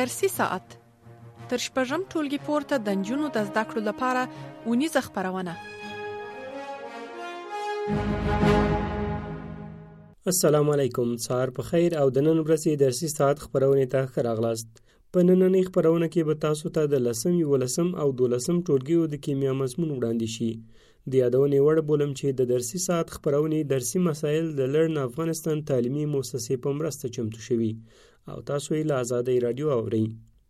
درسي ساعت تر شپږم ټولګي پورته د نجونو د زده کړو لپاره اونیزه خپرونه. السلام علیکم، سهار په خیر او د نن ورځې درسي ساعت خپرونې ته ښه راغلاست. په نننۍ خپرونه کې به تاسو ته د 10م، 11م او 12م ټولګیو د کیمیا مضمون وړاندې شي. د یادونې وړ بولم چې د درسي ساعت خپرونې درسي مسایل د لرن افغانستان تعلیمي مؤسسې په مرسته چمتو شوي او تاسو یې له آزادۍ رادیو اورئ.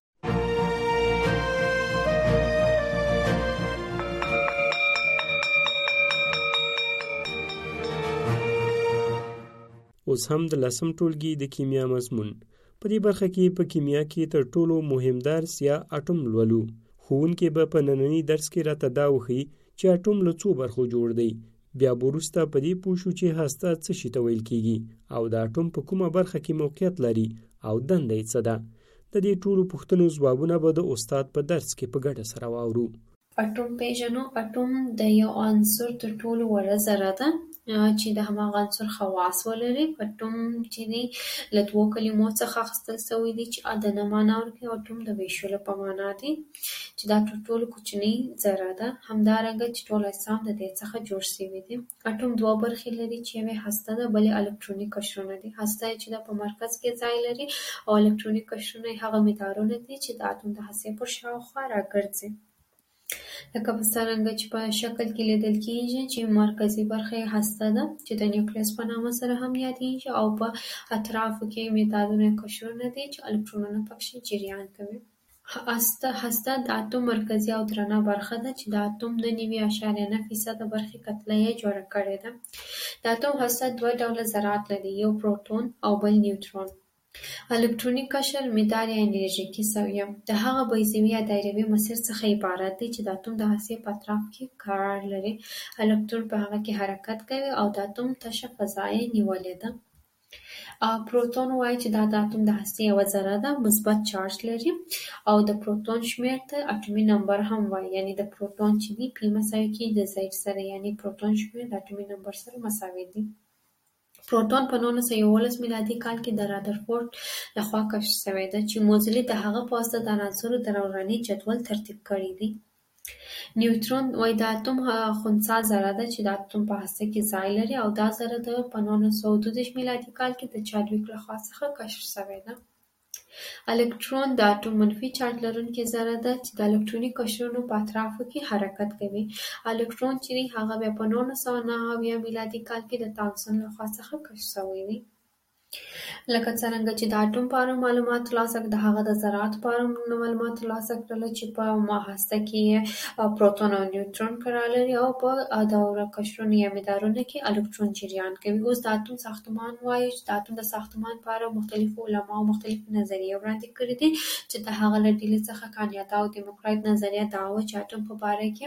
اوس هم د 10م ټولګي د کیمیا مضمون. په دې برخه کې په کیمیا کې تر ټولو مهم درس یا اټوم لولو. ښوونکی به په ننني درس کې راته دا وښيي چې اټوم له څو برخو جوړ دی. بیا به وروسته په دې پوه شو چې هسته څه شي ته ویل کېږي او د اټوم په کومه برخه کې موقعیت لري او دنده یې څه ده. د دې ټولو پوښتنو ځوابونه به د استاد په درس کې په ګډه سره واورو. اټوم پیژنو. اټوم د یو عنصر تر ټولو وړه ذره ده چې د هماغه عنصر خواص ولري. اټوم چې دی له دوو کلمو څخه اخیستل شوی دی چې عدنه معنا ورکوي. اټوم د ویشلو په معنا دی چې دا تر ټولو کوچنۍ ذره ده. همدارنګه چې ټول اجسام د دې څخه جوړ شوي دي. اټوم دوه برخې لري چې یوې هسته ده، بلې الکتروني قشرونه دي. هسته چې دا په مرکز کې ځای لري او الکتروني قشرونه هغه مدارونه دي چې د اټوم د هستې پر شاوخوا راګرځي. لکه په څرنګه چې په شکل کې لیدل کېږي چې مرکزي برخه یې هسته ده چې د نیوکلیس په نامه سره هم یادېږي او په اطرافو کې مدارونه قشرونه دي چې الکترونونه پکې جریان کوي. هسته د اټوم مرکزي او درنه برخه ده چې د اټوم د 9.9% برخې کتله یې جوړه کړې ده. د اټوم هسته دوه ډوله ذرات لري، یو پروټون او بل نیوټرون. الکتروني قشر مدار یا انرژیکي سویه د هغه بیضوي یا دایروي مسیر څخه عبارت دی چې د اټوم د هستې په اطراف کې قرار لري. الکترون په هغه کې حرکت کوي او د اټوم تشه فضا یې نیولې ده. پروټون وایي چې دا د اټوم د هستې یوه ذره ده، مثبت چارج لري او د پروټون شمیر ته اټومي نمبر هم وایي. یعنی د پروټون چې دی پی مساوي کېږي د زید سره، یعنی پروټون شمیر د اټومي نمبر سره مساوي دی. پروټون په 1911 میلادي کال کې د رادرفورډ لخوا کشف شوی ده چې موزلي د هغه په واسطه د عناصرو د دوراني جدول ترتیب کړی دی. نیوټرون وایي د اټوم خنثی ذره ده چې د اټوم په هسته کې ځای لري او دا ذره په 1922 میلادي کال کې د چادویک لخوا څخه کشف شوی ده. الکترون د اټوم منفي چارج لرونکې ذره ده چې د الکتروني قشرونو په اطرافو کې حرکت کوي. الکترون چې دی هغه بیا په 1909 میلادي کال کې د تامسون لخوا څخه کشف شوی دی. لکه څرنګه چې د اټوم په اړه معلومات ترلاسه کړل، د هغه د ذراتو په اړه معلومات ترلاسه کړل چې په هسته کې پروټون او نیوټرون قرار لري او په دوره قشرونو یا مدارونو کې الکترون جریان کوي. اوس د اټوم ساختمان وایي چې د اټوم د ساختمان په اړه مختلفو علماو مختلفې نظریې وړاندې کړي دي چې د هغه له ډلې څخه کانیاتا او دیموکرایت نظریه دا وه چې اټوم په باره کې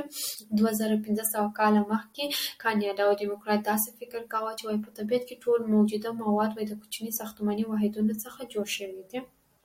2500 کاله مخکې کانیاتا او دیموکرایت داسې فکر کاوه چې وایي په طبیعت کې ټول موجوده مواد وایي د کوچني ساختماني واحدونو څخه جوړ شوي دي.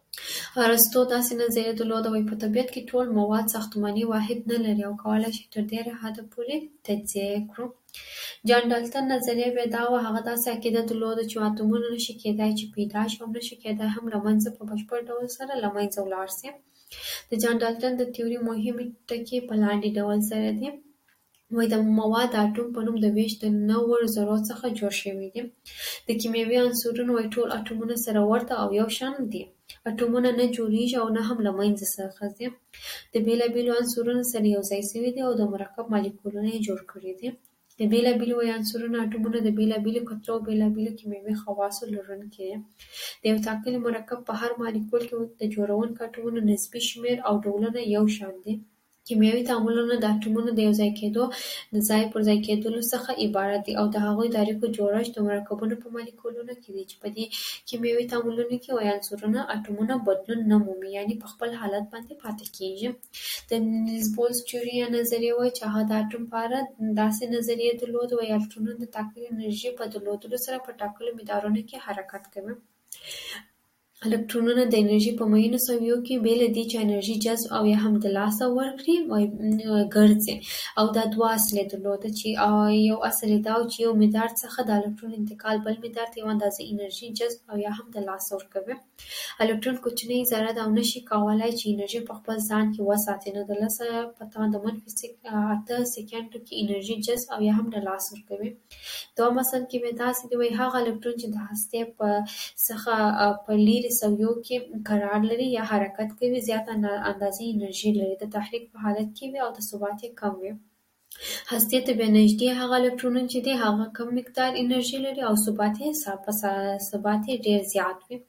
ارسطو داسې نظریه درلوده وایي په طبیعت کې ټول مواد ساختماني واحد نه لري او کولی شي تر ډېره حده پورې تجزیه یې کړو. جان ډالټن نظریه بیا دا وه، هغه داسې عقیده درلوده چې اتومونه نشي کېدای چې پیدا شي او نشي کېدای هم له منځه په بشپړ ډول سره له منځه ولاړ شي. د جان ډالټن د تیوري مهمې ټکي په لاندې ډول سره دي. وایي د مواد د اټوم په نوم د ویش د 9 ذرو څخه جوړ شوي دي. د کیمیاوي عنصرونو وایي ټول اټومونه سره ورته او یو شان دي. اټومونه نه جوړیږي او نه هم له منځه څخه ځي. د بېلابېلو عنصرونو سره یو ځای شوي دي او د مرکب مالیکولونه یې جوړ کړي دي. د بېلابېلو عنصرونو اټومونه د بېلابېلو کتلو او بېلابېلو کیمیاوي خواصو لرونکي دي. د یو ټاکلي مرکب په هر مالیکول کې د جوړونکو اټومونو نسبي شمیر او ډولونه یو شان دي. کیمیاوي تعاملونه د اټومونو د یو ځای کېدو د ځای پر ځای کېدلو څخه عبارت دي او د هغوی د اړیکو جوړښت د مرکبونو په مالیکولونو کې دی چې په دې کیمیاوي تعاملونو کې وایي عنصرونه اټومونه بدلون نه مومي، یعنې په خپل حالت باندې پاتې کېږي. د نیلز بولز تیوري یا نظریه وایي چې هغه د اټوم په اړه داسې نظریه درلوده وایي الکترونونه د ټاکلې انرژي په درلودلو سره په ټاکلو مدارونو کې حرکت کوي. الکترونونه د انرژي په میینو سویو کې بې له دې چې انرژي جذب او یا هم د لاسه ورکړي ګرځي. او دا دوه اصل درلوده چې یو اصل دا چې یو مدار څخه د الکترون انتقال بل مدار ته یو اندازه انرژي جذب او یا هم د لاسه ورکوي. الکترون کوچنی ذره ده او نشي کولای چې انرژي په خپل ځان کې وساتي، نو د لسه په توان د منفي 8 سکندو کې انرژي جذب او یا هم د لاسه ورکوي. دوه مثال کې به داسې دی وایي هغه الکترون چې د هستې په څخه په لیرې سویو کې قرار لري یا حرکت کوي زیات اندازې انرژي لري، د تحریک په حالت کې وي او د ثبات یې کم وي. هستې ته بیا نږدې هغه الکترونونه چې دی هغه کم مقدار انرژي لري او ثبات یې ډیر زیات وي.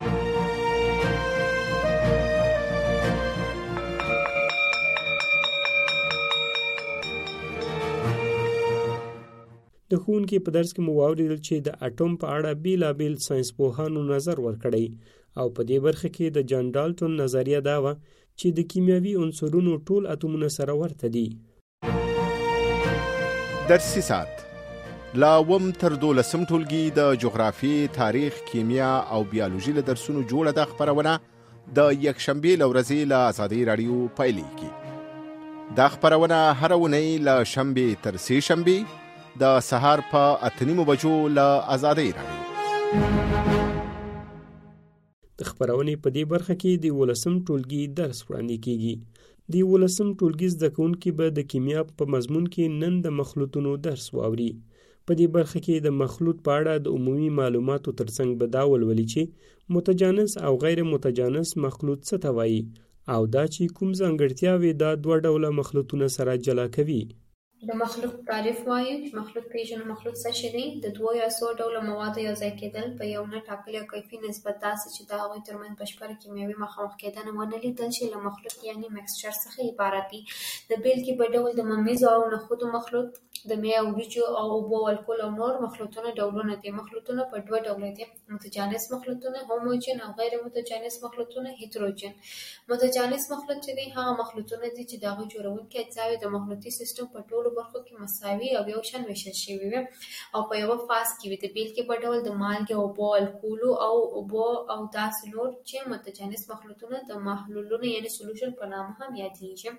د ښوونکي په درس کې مو واورېدل چې د اټوم په اړه بیلابیل ساینسپوهانو نظر ورکړی او په دې برخه کې د جان ډالټون نظریه دا وه چې د کیمیاوي عنصرونو ټول اتومونه سره ورته دي. درسي ساعت لا وم تر 12 ټولګي د جغرافي، تاریخ، کیمیا او بیولوژي له درسونو جوړه د خبرونه د یکشنبه لورځي له آزادۍ رادیو پایلیږي. دا خبرونه هر اونۍ له شنبه تر سه شنبه د سهار په 8:30 بجو له آزادۍ رادیو. د خبرونې په دې برخه کې د 11م ټولګي درس وړاندې کیږي. د 11م ټولګي زده کوونکي به د کیمیا په مضمون کې نن د مخلوطونو درس واوري. په دې برخه کې د مخلوط په اړه د عمومي معلوماتو ترڅنګ به دا ولولي چې متجانس او غیر متجانس مخلوط څه ته وایي او دا چې کوم ځانګړتیاوې دا دوه ډوله مخلوطونه سره جلا کوي. د مخلوط تعریف وایو چې مخلوط پیژنو. مخلوط څه شی دی؟ د دوه یا څو ډوله موادو یو ځای کېدل په یو نه ټاکلي او کیفي نسبت داسې چې د هغوی ترمنځ بشپړه کیمیاوي مخامخ کېدنه ونه لیدل شي له مخلوط یعنې مکسچر څخه عبارت دي. د بیلګې په ډول د ممیزو او نخودو مخلوط، د مې او وریجو او اوبو الکول او نور مخلوطونه ډولونه دي. مخلوطونه په دوه ډوله دي: متجانس مخلوطونه هوموجن او غیر متجانس مخلوطونه هیتروجن. متجانس مخلوط چې دی هغه مخلوطونه دي چې د هغوی جوړونکي اجزاوې د مخلوطي سیستم په ټولو برخو کې مساوي او یو شان ویشل شوي وي او په یوه فاز کې وي. د بیلګې په ډول د مالګې، اوبو الکولو او اوبو او داسې نور چې متجانس مخلوطونه د محلولونو یعنې سولوشن په نامه هم یادیږي.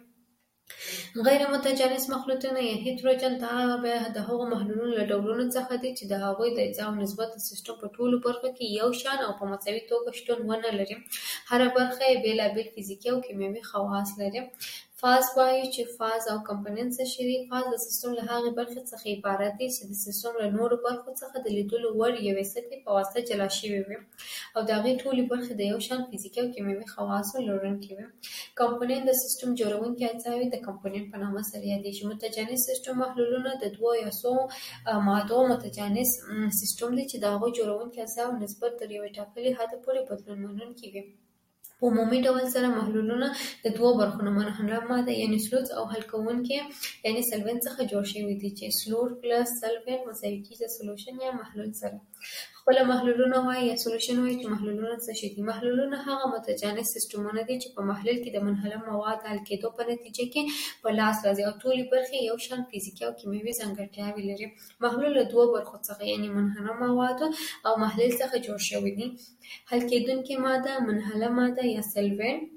غیر متجانس مخلوطونه یا هیتروجن دا د هغو محلولونو له ډولونو څخه دي چې د هغوی د اجزاو نسبت د سیستم په ټولو برخو کې یو شان او په مساوي توګه شتون ونه لري. هره برخه یې بېلابېل فزیکي او کیمیاوي خواص لري. فاز وایي چې فاز او کمپوننټ څه شي دي. فاز د سیستم له هغې برخې څخه عبارت دی چې د سیستم له نورو برخو څخه د لیدلو وړ یوې سطحې په واسطه جلا شوي وي او د هغې ټولې برخې د یو شان فزیکي او کیمیاوي خواصو لرونکي وي. کمپوننټ د سیستم جوړونکي اجزاوې د کمپوننټ په نامه سره یادیږي. متجانس سیستم محلولونه د دوه یا څو مادو متجانس سیستم دی چې د هغوی جوړونکي اجزاو نسبت تر یوې ټاکلي حده پورې بدلون منونکي وي. په عمومي ډول سره محلولونه د دوه برخو نه منحله ماده یعنې سلوټ او حل کوونکي یعنې سلوینټ څخه جوړ شوي دي چې سلوټ پلس سلوینټ مساوي کیږي د سلوشن یا محلول سره. خپله محلولونه وایي یا سلوشن وایي چې محلولونه څه شي دي. محلولونه هغه متجانس سیستمونه دي چې په محلول کې د منحله مواد حل کېدو په نتیجه کې په لاس راځي او ټولې برخې یو شان فزیکي او کیمیاوي ځانګړتیاوې لري. محلول له دوه برخو څخه یعنې منحله موادو او محلول څخه جوړ شوی دي. حل کېدونکې ماده، منحله ماده یا سلوینټ،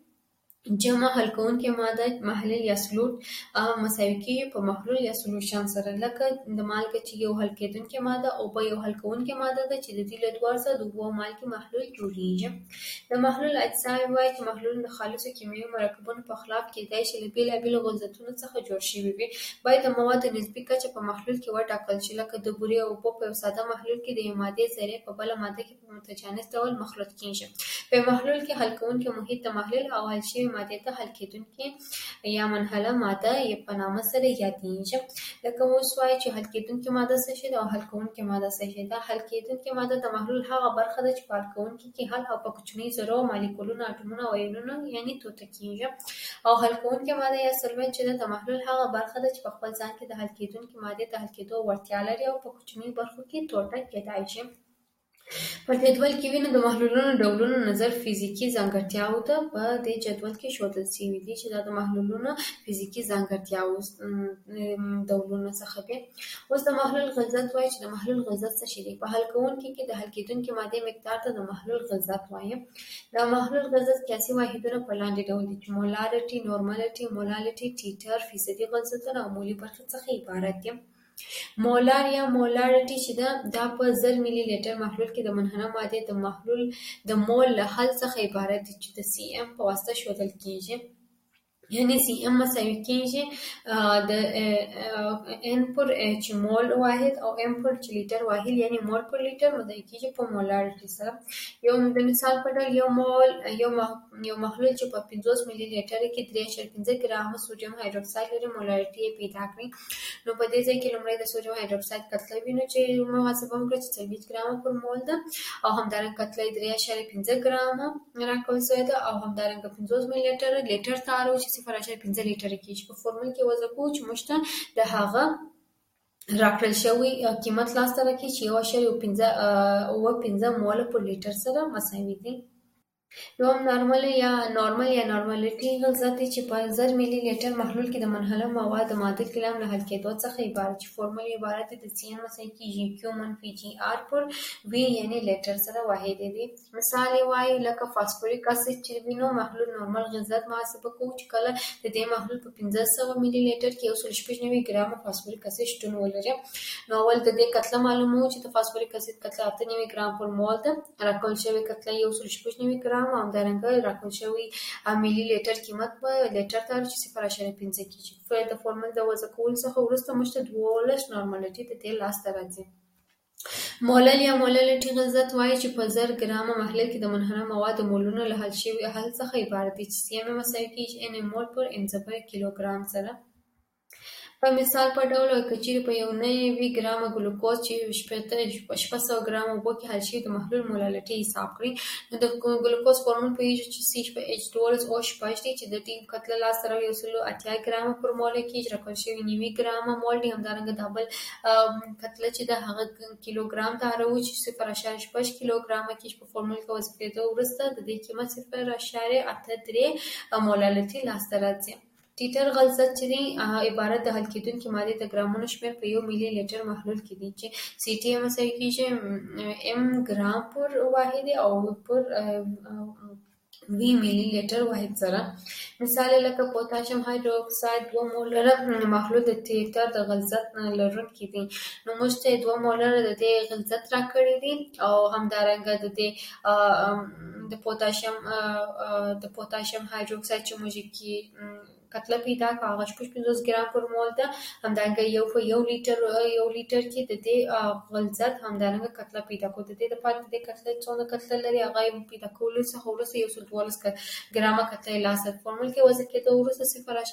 جمع حل کوونکې ماده محلول یا سلوټ مساوي کېږي په محلول یا سلوشن سره. لکه د مالګه چې یو حل کېدونکې ماده او اوبه یو حل کوونکې ماده ده چې د دې له دواړو څخه د اوبو او مالګې محلول جوړیږي. د محلول اجزاوې وایي چې محلول د خالصو کیمیاوي مرکبونو په خلاف کېدای شي له بېلابېلو غلظتونو څخه جوړ شوي وي. باید د موادو نسبي کچه په محلول کې وټاکل شي. لکه د بورې او اوبو په یو ساده محلول کې د یوې مادې ذرې په بله ماده کې په متجانس ډول مخلوط کېږي. په محلول کې حل کوونکي محیط د محلول او حل شوي مادې ته حل کېدونکې یا منحله ماده یې په نامه سره یادیږي. لکه اوس وایي چې حل کېدونکې ماده څه شی ده او حل کوونکې ماده څه شی ده. حل کېدونکې ماده د محلول هغه برخه ده چې په حل کوونکي کې حل او په کوچنۍ ذرو، مالیکولونو، اټومونو او ایونونو یعنې ټوټه کېږي. او حل کوونکې ماده یا سلوینټ چې ده د محلول هغه برخه ده چې په خپل ځان کې د حل کېدونکې مادې د حل کېدو وړتیا لري او په کوچنیو برخو کې ټوټه کېدای شي. په جدول کې وینو د محلولونو ډولونو نظر فزیکي ځانګړتیاو ته په دې جدول کې ښودل شوي دي چې دا د محلولونو فزیکي ځانګړتیاو ډولونه څخه دي. اوس د محلول غلظت وایي چې د محلول غلظت څه شی دی. په حل کوونکي کې د حل کېدونکې مادې مقدار ته د محلول غلظت وایي. د محلول غلظت قیاسي واحدونه په لاندې ډول دي چې مولارټي، نورمالټي، مولالټي، ټیټر، فیصدي غلظتونه او مولي برخې څخه عبارت دي. مولار یا مولارټي چې دا په 1000 ملي لیټر محلول کې د منحنه مادې د محلول د مول له حل څخه عبارت دي چې د سی ام په واسطه ښودل کیږي. یعنی سی ام مساوي کیږي د ان پر اچ مول واحد او ام پر لیټر واحد یعنی مول پر لیټر مضاعف کیږي په مولارټي سره. یو د مثال په ډول یو محلول چې په 50 ملي لیټر کې 3.5 ګرام سوډیم هایدروکساید لري مولارټي پیدا کړي. نو په دې ځای کې لومړی د سوډیم هایدروکساید کتله وینو چې محاسبه وکړو چې 40 ګرام پر مول ده او همدارنګه کتله 3.5 ګرام راکول شوې ده او همدارنګه 50 ملي لیټر تارو چې 0.5 لیټر کېږي. په فورمول کې وضع کوو چې موږ ته د هغه راکړل شوی قیمت لاسته راکړي چې 1.15 مول پر لیټر سره مساوي دي. دوم نارمل یا نارمالټي غلظت چې په 1000 ملي لیټر محلول کې د منحله مواد د معادل کلام له حل کېدو څخه عبارت چې فورمول عبارت د سی ان مساوي کیږي کیو منفي جی آر پر وی یعنی لیټر سره واحد دي. مثال وایي لکه فاسفوریک اسید چې وینو محلول نورمال غلظت محاسبه کوو چې کله د دې محلول په 1500 ملي لیټر کې 1.95 ګرام فاسفوریک اسید شتون ولري. نو اول د دې کتله معلومو چې د فاسفوریک اسید کتله 8.9 ګرام پر مول ده. راکول شوی کتله 1.95 ګرام او همدارنګه راکول شوی ملي لیټر قیمت په لیټر تر چې 0.5 کېږي. د فورمول د وضع کولو څخه وروسته موږ ته 12 نورمالټي د دې لاسته راځي. مولل یا مولالټي غلظت وایي چې په 1000 ګرام محلول کې د منحنه مواد مولونو له حل شوي حل څخه عبارت دي چې سی ام مساوي کېږي ان مول پر ان ضرب کیلوګرام سره. په مثال په ډول کچېرې په 1 ګرام ګلوکوز چې 600 ګرام اوبو کې حل شوي د محلول مولالټي حساب کړئ. نو د ګلوکوز فورمول پوهېږو چې CH2O دی چې د دې کتله لاسته راوړي 180 ګرام پر مول کې راکول شوي 90 ګرام مول دي. همدارنګه د بل کتله چې د هغه کیلوګرام ته راوړو چې 0.5 کیلوګرام کې په فورمول کې وظیفېدو وروسته د دې قیمت 0.83 مولالټي لاسته راځي. ټیټر غلظت چې دی عبارت د حل کېدونکې مادې د ګرامونو شمېر په 1 ملي لیټر محلول کې دی چې سی ټي مساوي کېږي ام ګرام پر واحد او پر وی ملي لیټر واحد سره. مثال لکه پوتاشیم هایدروکساید 2 مولره محلول د ټیټر د غلظت لرونکی دی. نو موږ ته 2 مولره د دې غلظت راکړی دی او همدارنګه د دې د پوتاشیم هایدروکساید چې موږ کې کتله پیدا کړه هغه 50 ګرام پر مول ده. همدارنګه یو لیټر کې د دې غلظت همدارنګه کتله پیدا کړو. د دې لپاره د دې کتله څونه کتله لري هغه پیدا کولو څخه وروسته 112 ګرامه کتله لاسته فورمول کې وضع کېدو وروسته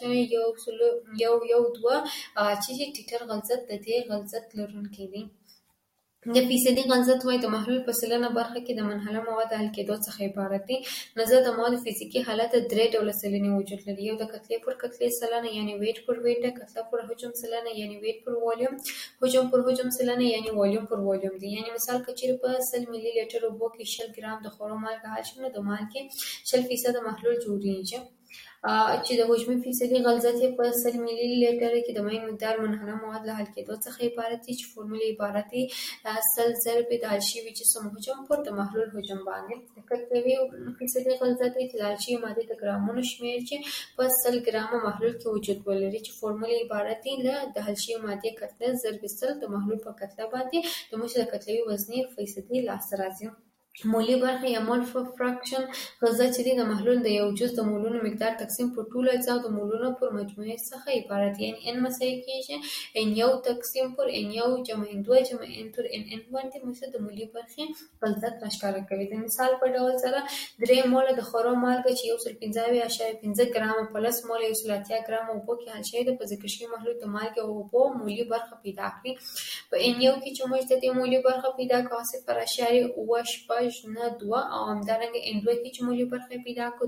0.112 چې ټیټر غلظت د دې غلظت لرونکی دی. د فیصدي غلظت وایي د محلول په سلنه برخه کې د منحله مواد حل کېدو څخه عبارت دی. نظر د مواد فزیکي حالت 3 ډوله سلنې وجود لري. یو د کتلې پر کتلې سلنه یعنی ویټ پر ویټ ده. کتله پر حجم سلنه یعنی ویټ پر والیوم. حجم پر حجم سلنه یعنی والیوم پر والیوم دی. یعنی مثال کچېرې په 100 ملي لیټر اوبو کې 100 ګرام د خورو مالګه حل شي نو د مالګې 100% محلول جوړیږي. چې د حجمي فیصدي غلظت په 100 ملي لیټر کې د مایع مقدار منحنه مواد له حل کېدو څخه عبارت دی چې فورمول عبارت دی 100 ضرب د حل شوي جسم حجم پر د محلول حجم باندې. د کتلوي فیصدي غلظت دی چې د حل شوي مادې د ګرامونو شمېر چې په 100 ګرامه محلول کې وجود ولري چې فورمول عبارت دی له د حل شوي مادې کتله ضرب 100 د محلول په کتله باندې د موږ د کتلوي وزنې فیصدي لاسته راځي. مولي برخه یا مول فراکشن غلظت چې د محلول د یو جز د مولونو مقدار تقسیم پر ټولو اجزاو د مولونو پر مجموعې څخه عبارت یعنی ان مساوي کېږي ان یو تقسیم پر ان یو جمع ان 2 جمع ان تر ان باندې موږ د مولي برخې غلظت راښکاره کوي. د مثال په ډول سره 3 موله د خورو مالګه چې 115.5 ګرام پلس موله 180 ګرام اوبو کې حل شوی د په ذکر شوي محلول د مالګې او اوبو مولي برخه پیدا کړي. په ان یو کې چې موږ د دې مولي برخه پیدا کړو 0.8 نه 2 او همدارنګه ان 2 کې چې مولي برخه پیدا کړو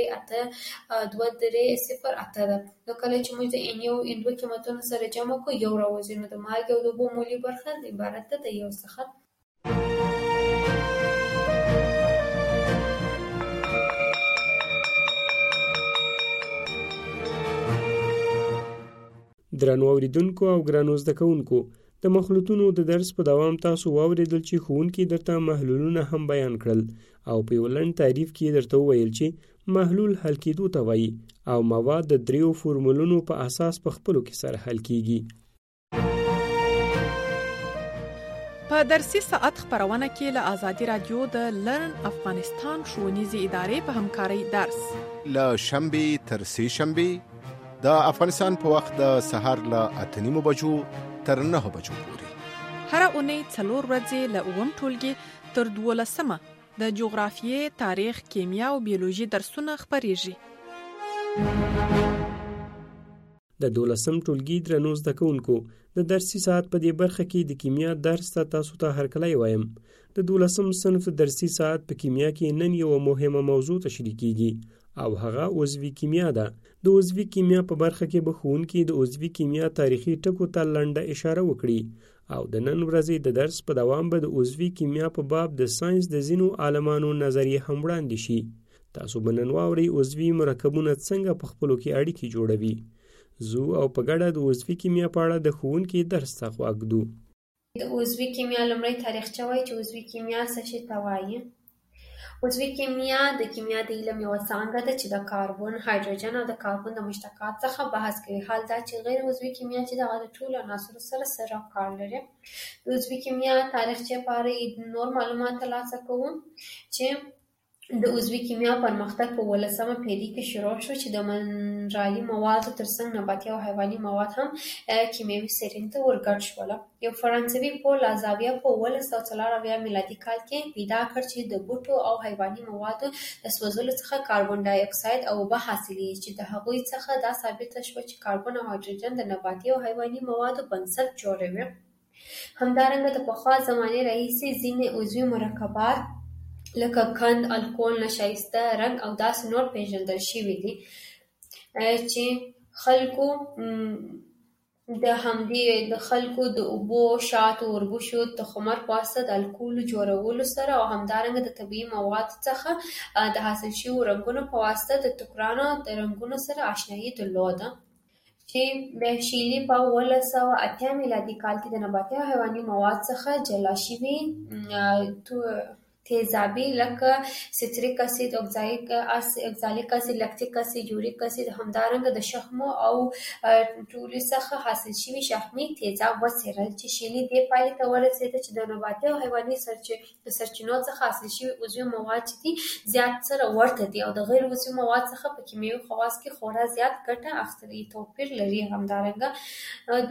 2.8 ده. نو کله چې موږ د ان یو ان 2 قیمتونو سره جمع کړو یو راوځي نو د مالګې او د اوبو مولي برخه عبارت ده د یو څخه. درنو اوریدونکو او ګرانو زده کوونکو، د مخلوطونو د درس په دوام تاسو واوریدل چې ښوونکي درته محلولونه هم بیان کړل او په یو لنډ تعریف کې درته وویل چې محلول حل کېدو ته وایي او مواد د 3 فورمولونو په اساس په خپلو کې سره حل کیږي. په درسي ساعت خبرونه کې له آزادي رادیو د لرن افغانستان ښوونیزې ادارې په همکارۍ درس له شنبې تر سې شنبې د افغانستان په وخت د سهار له 8:30 بجو تر 9 بجو پورې هر اونۍ 4 ورځې له 9 ټولګي تر 12 د جغرافیې، تاریخ، کیمیا او بیولوژي درسونه خبرېږي. د 12 ټولګي درنو زده کوونکو، د درسي ساعت په دې برخه کې د کیمیا درس ته تاسو ته هرکلی وایم. د 12 صنف درسي ساعت په کیمیا کې نن یو مهمه موضوع تشریح کیږي او هغه عضوي کیمیا ده. د عضوي کیمیا په برخه کې به ښوونکي د عضوي کیمیا تاریخي ټکو ته لنډه اشاره وکړي او د نن ورځې د درس په دوام به د عضوي کیمیا په باب د ساينس د ځینو عالمانو نظریې هم وړاندې شي. تاسو به نن واورئ عضوي مرکبونه څنګه په خپلو کې اړیکې جوړوي. زو او په ګډه د عضوي کیمیا په اړه د ښوونکي درس ته غوږ ږدو. د عضوي کیمیا لومړی تاریخچه وایي چې عضوي کیمیا څه شي ته وایي. عضوي کیمیا د کیمیا د علم یوه څانګه ده چې د کاربن، هایدروجن او د کاربن د مشتقات څخه بحث کوي. حال دا چې غیر عضوي کیمیا چې دغه د ټولو عناصرو سره کار لري. د عضوي کیمیا تاریخچه په اړه نور معلومات ترلاسه کوو چې د عضوي کیمیا پرمختګ په 18مه پېړۍ کې شروع شو چې د منرالي موادو ترڅنګ نباتي او حیواني مواد هم کیمیاوي سرین ته ورګډ شول. یو فرانسوي پول لازاویه په 1904 میلادي کال کې پیدا کړ چې د بوټو او حیواني موادو د سوځولو څخه کاربن ډای اکساید او اوبه حاصلېږي چې د هغوی څخه دا ثابته شوه چې کاربن او هایدروجن د نباتي او حیواني موادو بنسټ جوړوي. همدارنګه د پخوا زمانې راهیسې ځینې عضوي مرکبات لکه قند، الکول، نشایسته، رنګ او داسې نور پیژندل شوي دي چې خلکو د اوبو، شاتو، وربشو، تخمر په واسطه د الکول جوړولو سره او همدارنګه د طبیعي موادو څخه د حاصل شویو رنګونو په واسطه د ټوکرانو د رنګونو سره آشنایي درلوده چې شیلي په 1908 میلادي کال کې د نباتي او حیواني مواد څخه جلا شوي تیزابي لکه سیتریک اسید، اکزالیک اسید، لکتیک اسید، یوریک اسید، همدارنګه د شحمو او ټولو څخه حاصل شوي شحمي تیزاب وڅېړل چې شیلي دې پایلې ته ورسېده چې د نباتي او حیواني سرچینو څخه حاصل شوي عضوي مواد چې دي زیات سره ورته دي او د غیر عضوي مواد څخه په کیمیاوي خواص کې خورا زیات ګټه اخیستلي توپیر لري. همدارنګه د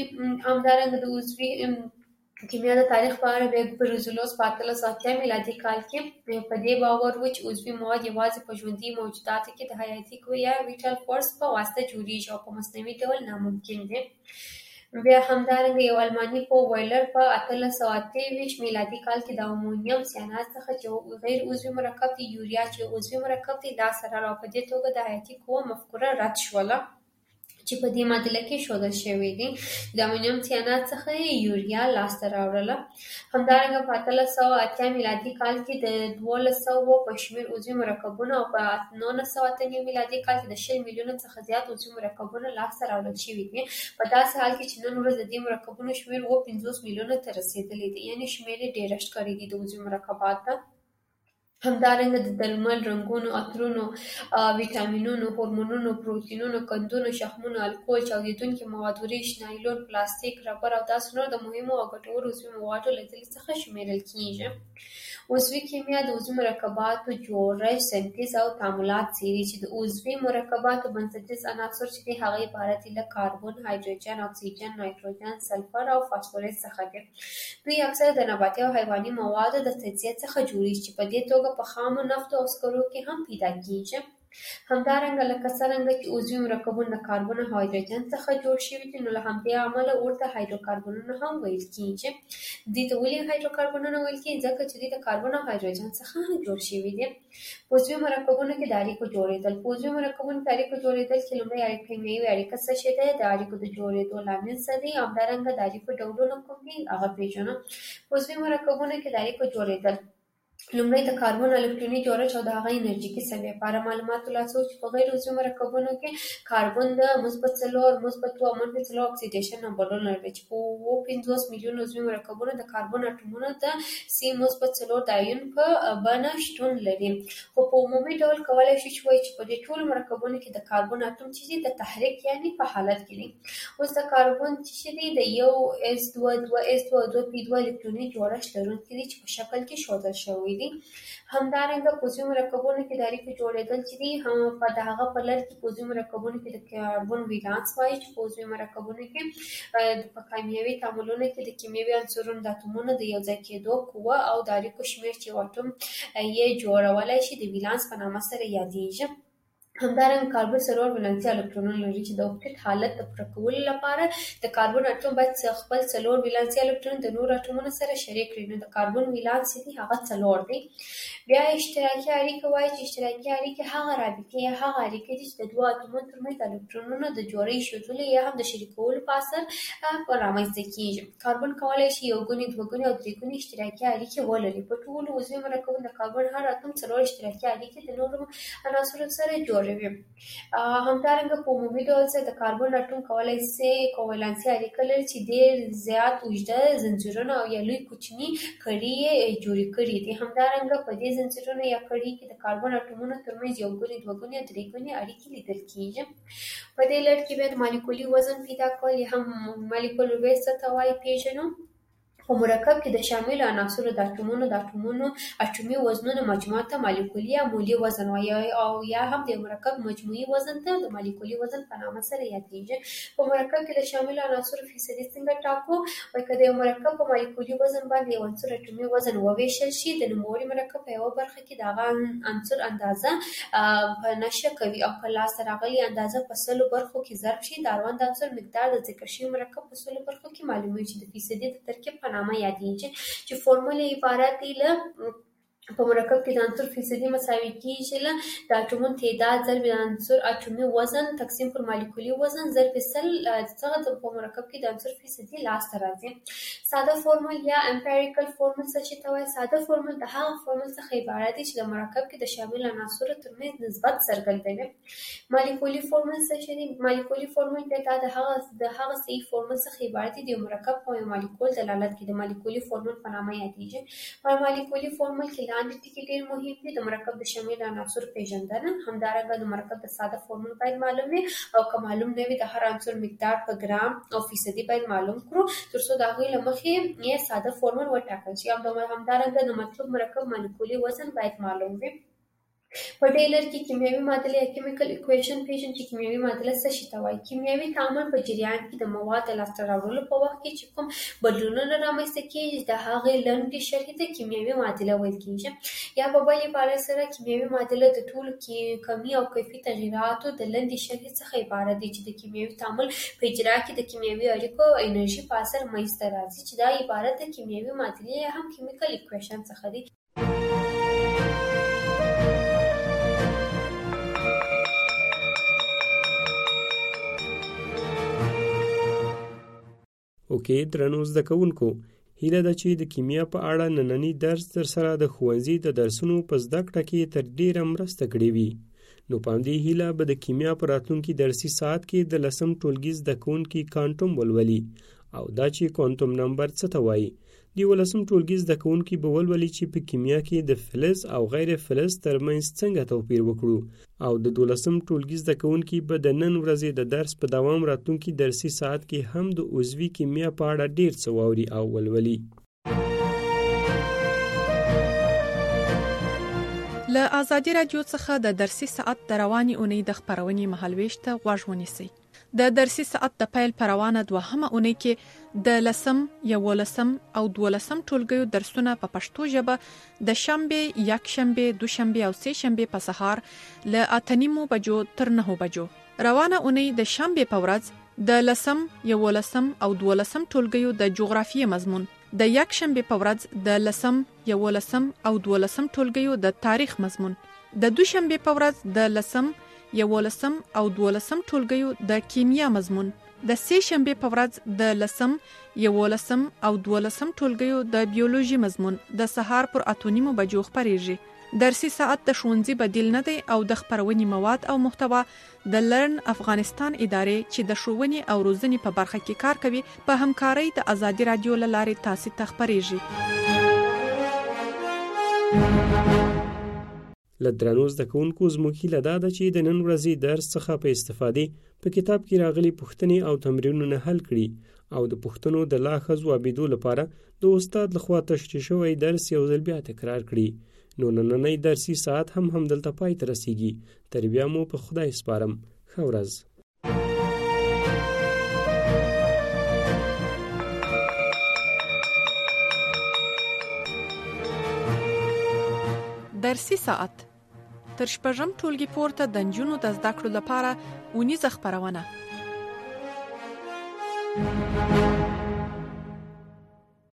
عضوي کیمیا د تاریخ په اړه د برزولوس په 1808 میلادي کال کې په دې باور و چې عضوي مواد یوازې په ژوندي موجوداتو کې د حیاتي قوې یا ویټال فورس په واسطه جوړیږي او په مصنوعي ډول ناممکن دي. بیا همدارنګه یو الماني پوه ویلر په 1828 میلادي کال کې د امونیم سیانات څخه چې غیر عضوي مرکب دی یوریا چې عضوي مرکب دی لاسته راوړ. په دې توګه د حیاتي قوه مفکوره رد شوله چې په دې معادله کې ښودل شوی دی. د امونیم سیانات څخه یوریا لاسته راوړله. همدارنګه په 1880 میلادي کال کې د 1200 په شمېر عضوي مرکبونه او په 1908 میلادي کال کې د 20 میلیونو څخه زیات عضوي مرکبونه لاسته راوړل شوي دي. په داسې حال کې چې نن ورځ د دې مرکبونو شمېر 50 میلیونو ته رسېدلی دی، یعنې شمېر یې ډېر ښکاري دي د عضوي مرکباتو. همدارنګه د درمل، رنګونو، عطرونو، ویټامینونو، هورمونونو، پروتینونو، قندونو، شحمونو، الکول، چاودیدونکي مواد، وریښ، نایلون، پلاستیک، ربر او داسې نور د مهمو او ګټورو عضوي موادو له ډلې څخه شمیرل کیږي. عضوي کیمیا د عضوي مرکباتو جوړښت، سنتیز او تعاملات څېړي چې د عضوي مرکباتو بنسټیز عناصر چې دي هغه عبارت دي له کاربن، هایدروجن، اکسیجن، نایتروجن، سلفر او فاسفورس څخه دي. دوی اکثره د نباتي او حیواني موادو د تجزیه څخه جوړیږي چې په دې توګه په خامو نفتو او سکرو کې هم پیدا کیږي. همدارنګه لکه څرنګه چې عضوي مرکبونه د کاربن او هایدروجن څخه جوړ شوي دي، نو له همدې امله ورته هایدروکاربنونه هم ویل کیږي. دوی ته ولې هایدروکاربنونه ویل کیږي؟ ځکه چې دوی د کاربن او هایدروجن څخه جوړ شوي دي. په عضوي مرکبونو کې د اړیکو جوړېدل. په عضوي مرکبونو کې د اړیکو جوړېدل کې لومړی کیمیاوي اړیکه څه شی دی، د اړیکو د جوړېدو لامل څه دی، همدارنګه د اړیکو ډولونه کوم دي هغه پېژنو. په عضوي مرکبونو کې د اړیکو جوړېدل لومړی د کاربن الکتروني جوړښت او د هغه انرژیکي سویې په اړه معلومات ترلاسه چې په غیر عضوي مرکبونو کې کاربن د -4 -2 او -3 اکسیډیشن نمبرونه لري چې په 50 میلیون عضوي مرکبونو د کاربن اټومونو د C-4 د آیون په بڼه شتون لري. خو په عمومي ډول کولای شو چې وایي چې په دې ټولو مرکبونو کې د کاربن اټوم چې د تحریک یعنی په حالت کې دي. اوس د کاربن چې دی د یو S2 2 S2 2 P2 الکتروني جوړښت لرونکي دي چې په شکل کې ښودل شوی دي. همدارنګه په عضوي مرکبونو کې د اړیکو جوړېدل چې دي هم په دغه په لړ کې په عضوي مرکبونو کې د کاربن ولانس وایي چې په عضوي مرکبونو کې په کیمیاوي تعاملونو کې د کیمیاوي عنصرونو د اتومونو د یوځای کېدو قوه او د اړیکو شمېر چې یو اټوم یې جوړولی شي د ولانس په نامه سره یادېږي. همدارنګه کاربن 4 ولانسي الکترونونه لري چې د اوکټیت حالت د پوره کولو لپاره د کاربن اټوم باید خپل 4 ولانسي الکترون د نور اټومونو سره شریک کړي. نو د کاربن ولانس دی هغه 4 دی. بیا اشتراکي اړیکه وایي چې اشتراکي اړیکې هغه رابطې یا هغه اړیکې دي چې د دوه اتومونو ترمنځ د الکترونونو د جوړې ایښودلو یا هم د شریکولو په اثر رامنځته کېږي. کاربن کولی شي یو ګونې، دوه ګونې او درې ګونې اشتراکي اړیکې ولري. په ټولو عضوي مرکبونو د کاربن هر اتوم 4 اشتراکي اړیکې د نورو عناصرو سره جوړوي. همدارنګه په عمومي ډول سره د کاربن اټوم کولی شي کوولانسي اړیکه لري چې ډېر زیات اوږده زنځیرونه او یا لوی کوچني کړي یې جوړې کړي دي. همدارنګه په دې زنځیرونو یا کړي کې د کاربن اټومونو ترمنځ یو ګونې، دوه ګونې او درې ګونې اړیکې لیدل کېږي. په دې لړ کې بیا د مالیکولي وزن پیدا کول یا هم مالیکولر ویټ څه ته وایي پیژنو. په مرکب کې د شاملو عناصرو د اټومونو اټومي وزنونو مجموعه ته مالیکولي یا مولي وزن وایي او یا هم د مرکب مجموعي وزن ته د مالیکولي وزن په نامه سره یادېږي. په مرکب کې د شاملو عناصرو فیصدي څنګه ټاکو؟ وایي که د یو مرکب په مالیکولي وزن باندې یو عنصر اټومي وزن وویشل شي، د نوموړي مرکب په یوه برخه کې د هغه عنصر اندازه په نښه کوي او که لاسته راغلې اندازه په 100 برخو کې ضرب شي، د اړوند عنصر مقدار د ذکر شوي مرکب په 100 برخو کې معلومیږي چې د فیصدي د ترکیب په نامه یادېږي چې فورمول یې عبارت دی له په مرکب کې د عنصر فیصدي مساوي کېږي له د اټومونو تعداد ضرب د عنصر اټومي وزن تقسیم پر مالیکولي وزن ضرب 100 څخه په مرکب کې د عنصر فیصدي لاسته راځي. ساده فورمول یا امپیریکل فورمول څه ته وایي؟ ساده فورمول د هغه فورمول څخه عبارت دی چې د مرکب کې د شامل عناصرو ترمنځ نسبت څرګندوي. مالیکولي فورمول څه دی؟ مالیکولي فورمول بیا د هغه صحیح فورمول څخه عبارت دی د مرکب په یو مالیکول دلالت کوي. د مالیکولي فورمول په نامه یادېږي. په مالیکولي فورمول کې لاندې ټکي ډېر مهم دي. د مرکب د شامل عناصرو پیژندنه، همدارنګه د مرکب د ساده فورمول باید معلوم وي او که معلوم نه وي د هر عنصر مقدار په ګرام او فیصدي باید معلوم کړو ترڅو د هغوی له مخې یې ساده فورمول وټاکل شي. همدارنګه د مطلوب مرکب مالیکولي وزن باید معلوم وي. په دې لړ کې کیمیاوي معادله یا کیمیکل ایکویشن پیژنو چې کیمیاوي معادله څه شي ته وایي. کیمیاوي تعامل په جریان کې د مواد د لاسته راوړلو په وخت کې چې کوم بدلونونه رامنځته کېږي د هغې لنډې شرحې ته کیمیاوي معادله ویل کېږي. یا په بل عبارت سره کیمیاوي معادله د ټولو کمي او کیفي تغییراتو د لنډې شرحې څخه عبارت دی چې د کیمیاوي تعامل په اجرا کې د کیمیاوي اړیکو او انرژي په اثر منځته راځي چې دا عبارت د کیمیاوي معادلې یا هم کیمیکل ایکویشن څخه دی. اوکې درنو زده کوونکو، هیله ده چې د کیمیا په اړه نننی درس در سره د ښوونځي د درسونو په زده کړه کې تر ډیره مرسته کړې وي. نو په همدې هیله به د کیمیا په راتلونکي درسي ساعت کې د 10م ټولګي زده کوونکي کوانټم ولولي او دا چې کوانټم نمبر څه ته وایي. د 11م ټولګي زده کوونکي به ولولي چې په کیمیا کې د فلز او غیر فلز ترمنځ څنګه توپیر وکړو او د 12م ټولګي زده کوونکي به د نن ورځې د درس په دوام راتلونکي درسي ساعت کې هم د عضوي کیمیا په اړه ډیر څه واوري او ولولي. له آزادي رادیو څخه د درسي ساعت د رواني اونۍ د خپرونې مهالويش ته غوږ ونیسئ. د درسي ساعت د پیل پر روانه دوهمه اونۍ کې د 10م، 11م او 12م ټولګیو درسونه په پښتو ژبه د شنبه، یکشنبه، دوشنبه او سه شنبه په سهار له 8:30 بجو تر 9 بجو. روانه اونۍ د شنبه په ورځ د 10م، 11م او 12م ټولګیو د جغرافیې مضمون، د یکشنبه په ورځ د 10م، 11م او 12م ټولګیو د تاریخ مضمون، د دوشنبه په ورځ د 10م، 11م او 12م ټولګیو د کیمیا مضمون، د سې شنبه په ورځ د 10 11 او 12 ټولګیو د بیولوژي مضمون د سهار پر 8:30 بجو خبريږي. درسي ساعت د ښوونځي بدیل نه دی او د خبرونې مواد او محتوا د لرن افغانستان ادارې چې د ښوونې او روزنې په برخه کې کار کوي په همکارۍ د ازادي رادیو لارې تاسو ته خبريږي. لدرانو زده کوونکو زموږ هیله ده چې د نن ورځې درس څخه په استفادې په کتاب کې راغلي پوښتنې او تمرینونه حل کړي او د پوښتنو د لا ښه ځوابېدو لپاره د استاد لخوا تشریح شوی درس یو ځل بیا تکرار کړي. نو نننی درسي ساعت هم دلته پای ته رسیږي. تر بیا مو په خدای سپارم. ښه ورځ. درسي ساعت تر شپږم ټولګي پورته د نجونو د زده کړو لپاره اونیزه خبرونه